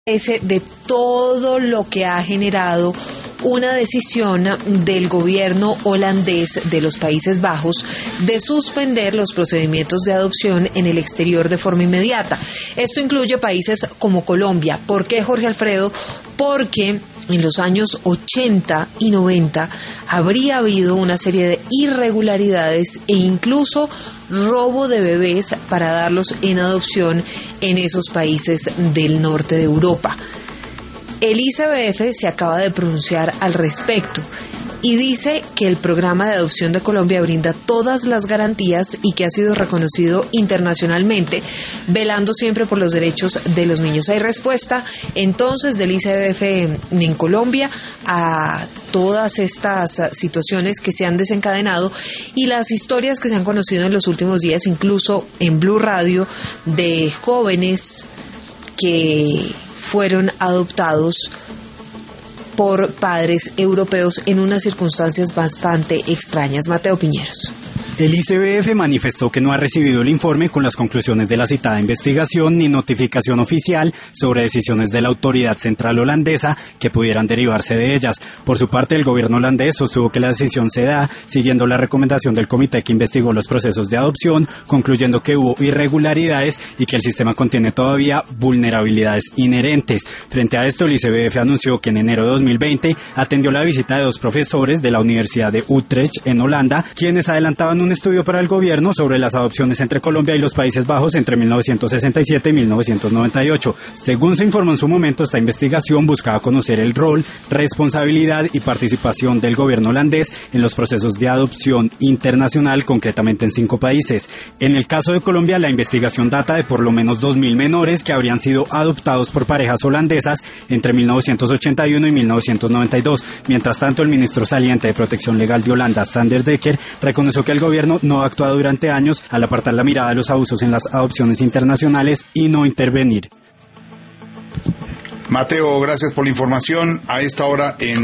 De todo lo que ha generado una decisión del gobierno holandés de los Países Bajos de suspender los procedimientos de adopción en el exterior de forma inmediata. Esto incluye países como Colombia. ¿Por qué, Jorge Alfredo? Porque en los años 80 y 90 habría habido una serie de irregularidades e incluso robo de bebés para darlos en adopción en esos países del norte de Europa. El ICBF se acaba de pronunciar al respecto y dice que el programa de adopción de Colombia brinda todas las garantías y que ha sido reconocido internacionalmente, velando siempre por los derechos de los niños. Hay respuesta entonces del ICBF en Colombia a todas estas situaciones que se han desencadenado y las historias que se han conocido en los últimos días, incluso en Blue Radio, de jóvenes que fueron adoptados por padres europeos en unas circunstancias bastante extrañas. Mateo Piñeros. El ICBF manifestó que no ha recibido el informe con las conclusiones de la citada investigación ni notificación oficial sobre decisiones de la autoridad central holandesa que pudieran derivarse de ellas. Por su parte, el gobierno holandés sostuvo que la decisión se da siguiendo la recomendación del comité que investigó los procesos de adopción, concluyendo que hubo irregularidades y que el sistema contiene todavía vulnerabilidades inherentes. Frente a esto, el ICBF anunció que en enero de 2020 atendió la visita de dos profesores de la Universidad de Utrecht en Holanda, quienes adelantaban un estudio para el gobierno sobre las adopciones entre Colombia y los Países Bajos entre 1967 y 1998. Según se informó en su momento, esta investigación buscaba conocer el rol, responsabilidad y participación del gobierno holandés en los procesos de adopción internacional, concretamente en 5 países. En el caso de Colombia, la investigación data de por lo menos 2.000 menores que habrían sido adoptados por parejas holandesas entre 1981 y 1992. Mientras tanto, el ministro saliente de Protección Legal de Holanda, Sander Dekker, reconoció que el gobierno no ha actuado durante años al apartar la mirada de los abusos en las adopciones internacionales y no intervenir. Mateo, gracias por la información. A esta hora en